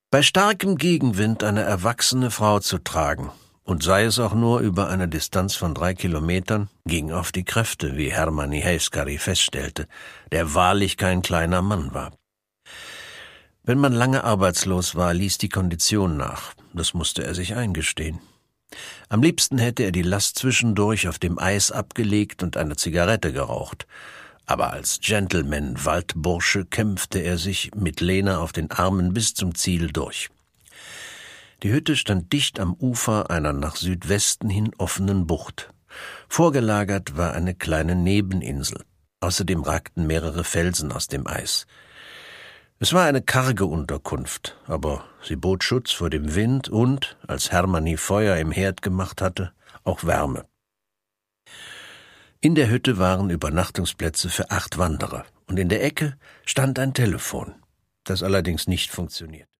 Bei starkem Gegenwind eine erwachsene Frau zu tragen, und sei es auch nur über eine Distanz von 3 Kilometern, ging auf die Kräfte, wie Hermanni Heiskari feststellte, der wahrlich kein kleiner Mann war. Wenn man lange arbeitslos war, ließ die Kondition nach, das musste er sich eingestehen. Am liebsten hätte er die Last zwischendurch auf dem Eis abgelegt und eine Zigarette geraucht, aber als Gentleman-Waldbursche kämpfte er sich mit Lena auf den Armen bis zum Ziel durch. Die Hütte stand dicht am Ufer einer nach Südwesten hin offenen Bucht. Vorgelagert war eine kleine Nebeninsel. Außerdem ragten mehrere Felsen aus dem Eis. Es war eine karge Unterkunft, aber sie bot Schutz vor dem Wind und, als Hermanni Feuer im Herd gemacht hatte, auch Wärme. In der Hütte waren Übernachtungsplätze für 8 Wanderer und in der Ecke stand ein Telefon, das allerdings nicht funktionierte.